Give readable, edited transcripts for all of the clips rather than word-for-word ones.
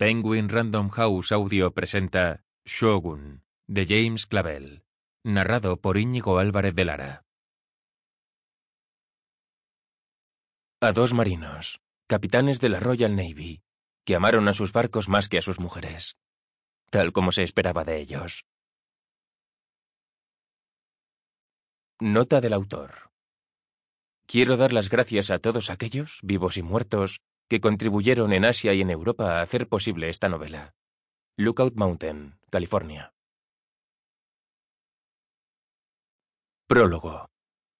Penguin Random House Audio presenta Shogun, de James Clavell, narrado por Íñigo Álvarez de Lara. A dos marinos, capitanes de la Royal Navy, que amaron a sus barcos más que a sus mujeres, tal como se esperaba de ellos. Nota del autor. Quiero dar las gracias a todos aquellos, vivos y muertos, que contribuyeron en Asia y en Europa a hacer posible esta novela. Lookout Mountain, California. Prólogo.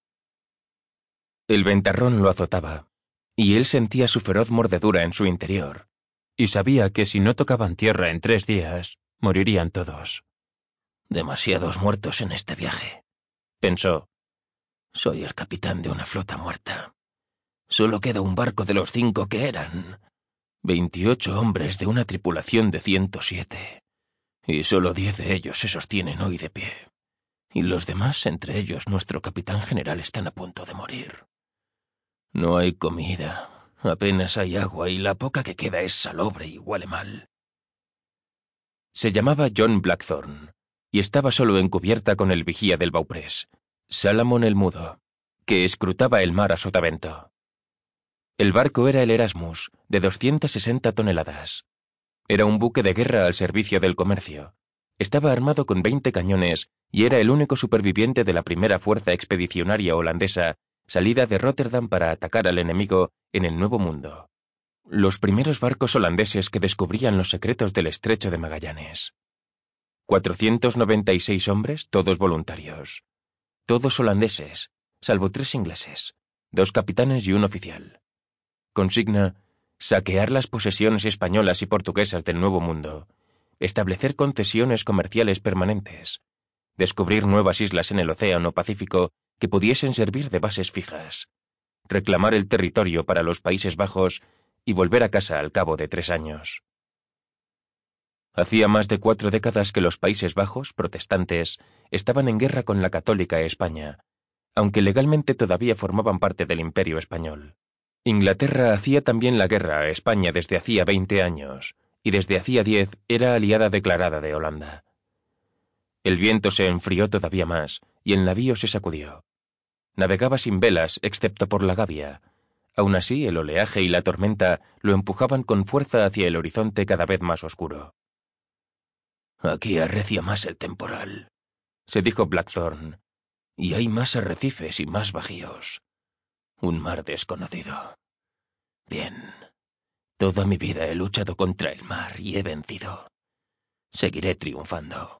El ventarrón lo azotaba, y él sentía su feroz mordedura en su interior, y sabía que si no tocaban tierra en 3 días, morirían todos. Demasiados muertos en este viaje, pensó. Soy el capitán de una flota muerta. Solo queda un barco de los 5 que eran. 28 hombres de una tripulación de 107. Y solo 10 de ellos se sostienen hoy de pie. Y los demás, entre ellos nuestro capitán general, están a punto de morir. No hay comida, apenas hay agua y la poca que queda es salobre y huele mal. Se llamaba John Blackthorne y estaba solo en cubierta con el vigía del bauprés, Salamón el Mudo, que escrutaba el mar a sotavento. El barco era el Erasmus, de 260 toneladas. Era un buque de guerra al servicio del comercio. Estaba armado con 20 cañones y era el único superviviente de la primera fuerza expedicionaria holandesa salida de Rotterdam para atacar al enemigo en el Nuevo Mundo. Los primeros barcos holandeses que descubrían los secretos del Estrecho de Magallanes. 496 hombres, todos voluntarios. Todos holandeses, salvo 3 ingleses, 2 capitanes y un oficial. Consigna: saquear las posesiones españolas y portuguesas del Nuevo Mundo, establecer concesiones comerciales permanentes, descubrir nuevas islas en el Océano Pacífico que pudiesen servir de bases fijas, reclamar el territorio para los Países Bajos y volver a casa al cabo de 3 años. Hacía más de 4 décadas que los Países Bajos, protestantes, estaban en guerra con la católica España, aunque legalmente todavía formaban parte del Imperio Español. Inglaterra hacía también la guerra a España desde hacía 20 años, y desde hacía 10 era aliada declarada de Holanda. El viento se enfrió todavía más, y el navío se sacudió. Navegaba sin velas, excepto por la gavia. Aún así, el oleaje y la tormenta lo empujaban con fuerza hacia el horizonte cada vez más oscuro. «Aquí arrecia más el temporal», se dijo Blackthorne, «y hay más arrecifes y más bajíos. Un mar desconocido. Bien, toda mi vida he luchado contra el mar y he vencido. Seguiré triunfando».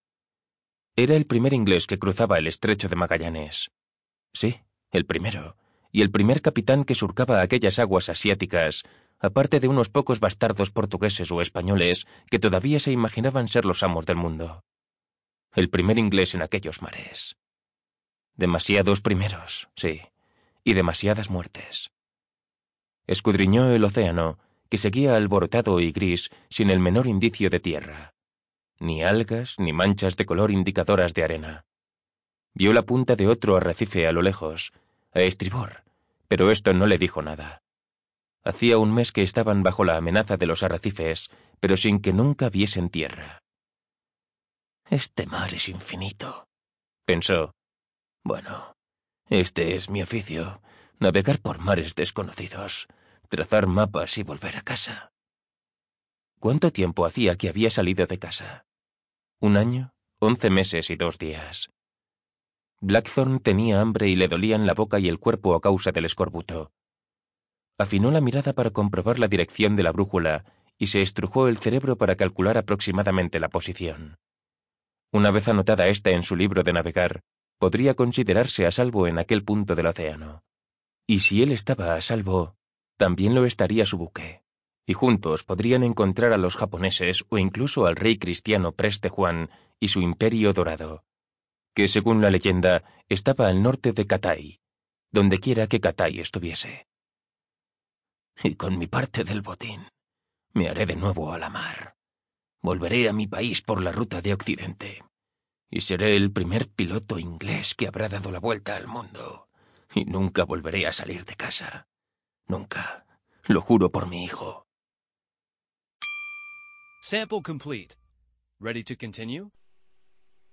Era el primer inglés que cruzaba el Estrecho de Magallanes. Sí, el primero, y el primer capitán que surcaba aquellas aguas asiáticas, aparte de unos pocos bastardos portugueses o españoles que todavía se imaginaban ser los amos del mundo. El primer inglés en aquellos mares. Demasiados primeros, sí, y demasiadas muertes. Escudriñó el océano, que seguía alborotado y gris sin el menor indicio de tierra. Ni algas ni manchas de color indicadoras de arena. Vio la punta de otro arrecife a lo lejos, a estribor, pero esto no le dijo nada. Hacía un mes que estaban bajo la amenaza de los arrecifes, pero sin que nunca viesen tierra. «Este mar es infinito», pensó. «Bueno, este es mi oficio, navegar por mares desconocidos, trazar mapas y volver a casa». ¿Cuánto tiempo hacía que había salido de casa? 1 año, 11 meses y 2 días. Blackthorne tenía hambre y le dolían la boca y el cuerpo a causa del escorbuto. Afinó la mirada para comprobar la dirección de la brújula y se estrujó el cerebro para calcular aproximadamente la posición. Una vez anotada esta en su libro de navegar, podría considerarse a salvo en aquel punto del océano. Y si él estaba a salvo, también lo estaría su buque, y juntos podrían encontrar a los japoneses o incluso al rey cristiano Preste Juan y su imperio dorado, que según la leyenda estaba al norte de Cathay, dondequiera que Cathay estuviese. «Y con mi parte del botín, me haré de nuevo a la mar. Volveré a mi país por la ruta de Occidente, y seré el primer piloto inglés que habrá dado la vuelta al mundo, y nunca volveré a salir de casa. Nunca. Lo juro por mi hijo». Sample complete. Ready to continue?